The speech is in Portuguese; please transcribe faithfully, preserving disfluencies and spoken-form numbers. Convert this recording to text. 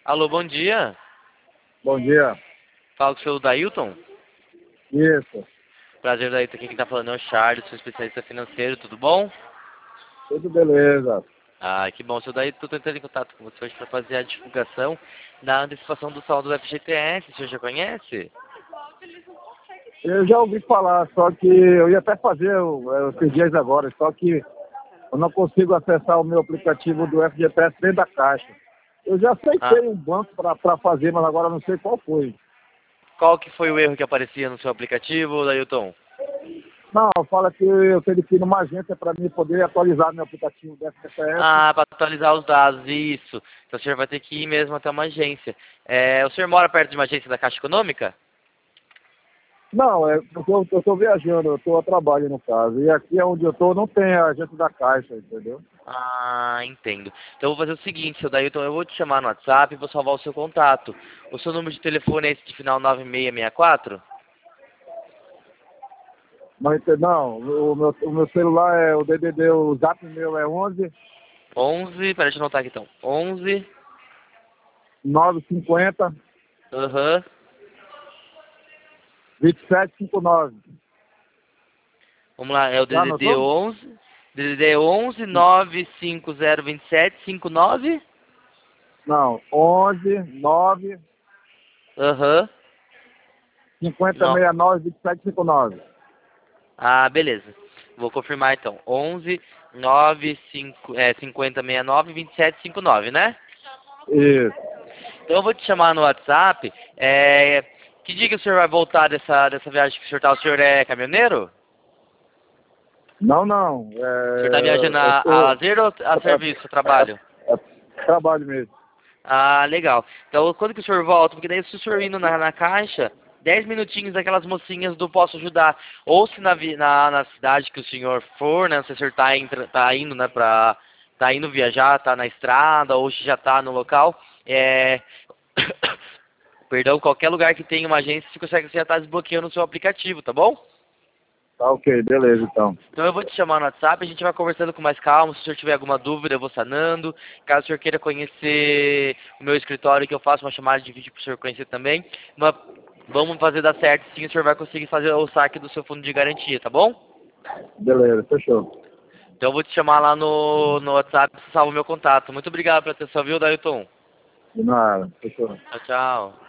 Alô, bom dia. Bom dia. Fala com o seu Dailton. Isso. Prazer, Dailton. Aqui quem tá falando é o Charles, sou especialista financeiro, tudo bom? Tudo beleza. Ah, que bom, seu Dailton. Tô entrando em contato com você hoje para fazer a divulgação da antecipação do saldo do F G T S. O senhor já conhece? Eu já ouvi falar, só que eu ia até fazer o- esses dias agora, só que eu não consigo acessar o meu aplicativo do F G T S dentro da Caixa. Eu já Ah, aceitei um banco para fazer, mas agora não sei qual foi. qual que foi o erro que aparecia no seu aplicativo, Dailton? Não, fala que eu tenho que ir numa agência para mim poder atualizar meu aplicativo do F G T S. Ah, para atualizar os dados, isso. Então o senhor vai ter que ir mesmo até uma agência. É, o senhor mora perto de uma agência da Caixa Econômica? Não, é, eu estou viajando, eu estou a trabalho no caso. E aqui onde eu estou não tem a agência da Caixa, entendeu? Ah, entendo. Então eu vou fazer o seguinte, seu Dailton, eu vou te chamar no WhatsApp e vou salvar o seu contato. O seu número de telefone é esse de final nove seis seis quatro? Mas não, o meu, o meu celular é o D D D, o zap meu é onze onze, peraí, deixa eu anotar aqui então. onze, novecentos e cinquenta, aham. vinte e sete cinquenta e nove. Vamos lá, é o Já D D D anotou? onze, D D D onze nove cinco zero dois sete cinco nove? Não, onze nove Aham. cinquenta Não. sessenta e nove vinte e sete cinquenta e nove. Ah, beleza. Vou confirmar então. onze nove cinco, é, cinquenta sessenta e nove vinte e sete cinquenta e nove, né? Isso. Então eu vou te chamar no WhatsApp. É, que dia que o senhor vai voltar dessa, dessa viagem que o senhor tá? O senhor é caminhoneiro? Não, não. O senhor tá É, viajando eu a, a tô. lazer ou a serviço, a trabalho? É, é trabalho mesmo. Ah, legal. Então quando que o senhor volta? Porque daí se o senhor indo na, na caixa, dez minutinhos daquelas mocinhas do Posso Ajudar. Ou se na, vi- na, na cidade que o senhor for, né? Se o senhor tá, entra, tá indo, né, pra. Tá indo viajar, tá na estrada, ou se já tá no local, é. Perdão, qualquer lugar que tenha uma agência, você consegue já estar desbloqueando o seu aplicativo, tá bom? Tá ok, beleza então. Então eu vou te chamar no WhatsApp, a gente vai conversando com mais calma. Se o senhor tiver alguma dúvida, eu vou sanando. Caso o senhor queira conhecer o meu escritório, que eu faço uma chamada de vídeo para o senhor conhecer também. Mas vamos fazer dar certo, sim, o senhor vai conseguir fazer o saque do seu fundo de garantia, tá bom? Beleza, fechou. Então eu vou te chamar lá no, no WhatsApp, você salva o meu contato. Muito obrigado pela atenção, viu, Dailton? De nada, fechou. Tchau, tchau.